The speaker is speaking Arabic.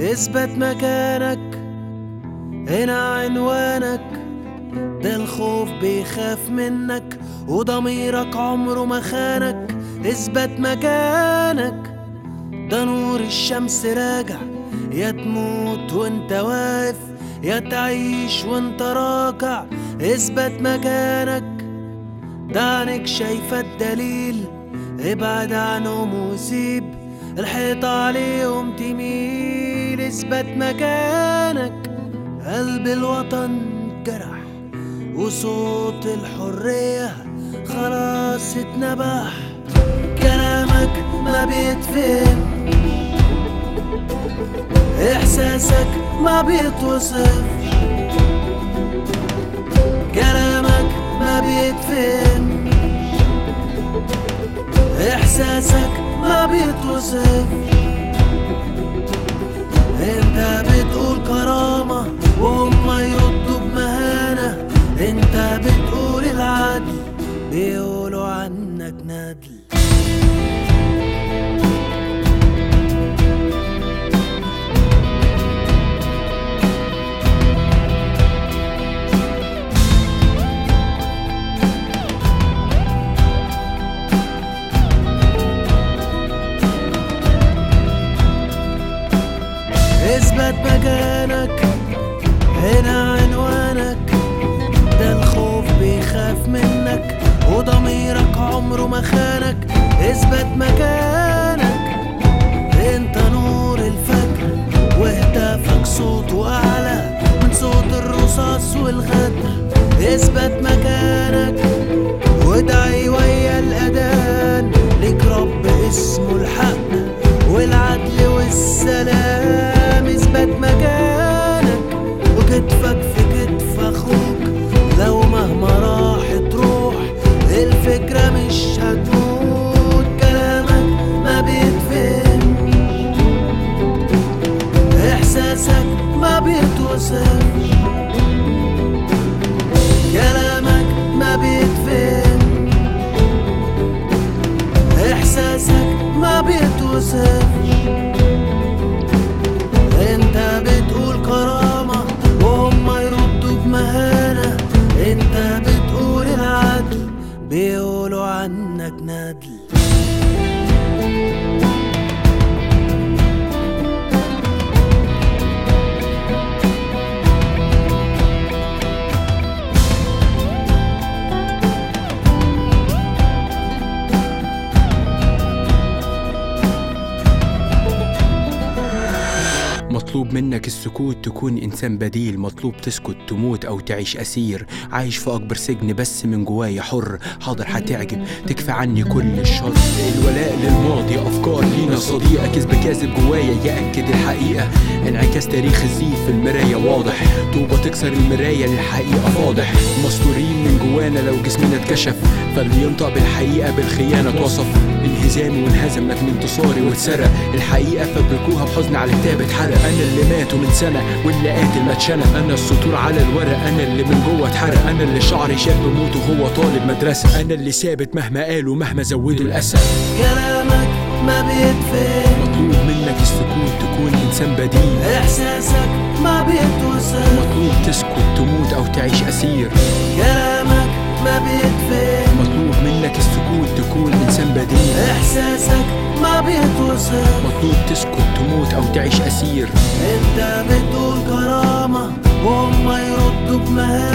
اثبت مكانك، هنا عنوانك. ده الخوف بيخاف منك وضميرك عمره ما خانك. اثبت مكانك، ده نور الشمس راجع. يا تموت وانت واقف، يا تعيش وانت راكع. اثبت مكانك، ده عينك شايفة الدليل. ابعد عنهم وسيب الحيط عليهم تميل. اثبت مكانك، قلب الوطن جرح وصوت الحرية خلاص اتنبح. كلامك ما بيتفهم، احساسك ما بيتوصف. كلامك ما بيتفهم، احساسك ما بيتوصف. انت بتقول كرامة وهم يردوا بمهانة. انت بتقول العدل بيقولوا عنك ندل. اثبت مكانك، هنا عنوانك. ده الخوف بيخاف منك وضميرك عمره ما خانك. اثبت مكانك، انت نور الفجر وهتافك صوته اعلى من صوت الرصاص والغدر. اثبت مكانك وادعي ويا الاذان ليك رب اسمه الحق والعدل والسلام. اثبت مكانك وكتفك في كتف اخوك، لو مهما راحت روح الفكرة مش هتموت. كلامك ما بيتفهم، احساسك ما بيتوصف. كلامك ما بيتفهم، احساسك ما بيتوصف. انت بتقول كرامة وهم يردوا بمهانة. انت بتقول العدل بيقولوا عنك ندل. مطلوب منك السكوت تكون إنسان بديل. مطلوب تسكت تموت أو تعيش أسير. عايش في أكبر سجن بس من جوايا حر. حاضر هتعجب تكفى عني كل الشر. الولاء للماضي أفكار لينا صديقة. كذب كاذب جوايا يأكد الحقيقة. انعكاس تاريخ الزيف في المراية واضح. طوبة تكسر المراية للحقيقة فاضح. مستورين من جوانا لو جسمنا اتكشف. فاللي ينطق بالحقيقة بالخيانة اتوصف. انهزامي وانهزم لكن انتصاري واتسرق. الحقيقة فبركوها بحزن على كتاب اتحرق. أنا اللي ماتوا من سنة واللي قاتل ما اتشنق. أنا السطور على الورق، أنا اللي من جوه اتحرق. أنا اللي شعري شاب موت وهو طالب مدرسة. أنا اللي ثابت مهما قالوا مهما زودوا الأسى. كلامك ما بيتفهم، مطلوب منك السكوت تكون إنسان بديل. احساسك ما بيتوصف. مطلوب تسكت تموت أو تعيش أسير. كلامك ما بيتفهم، مطلوب منك السكوت تكون إنسان بديل. احساسك ما بيتوصف. مطلوب تسكت تموت أو تعيش أسير. انت بتقول كرامة وهم يردوا بمهانة.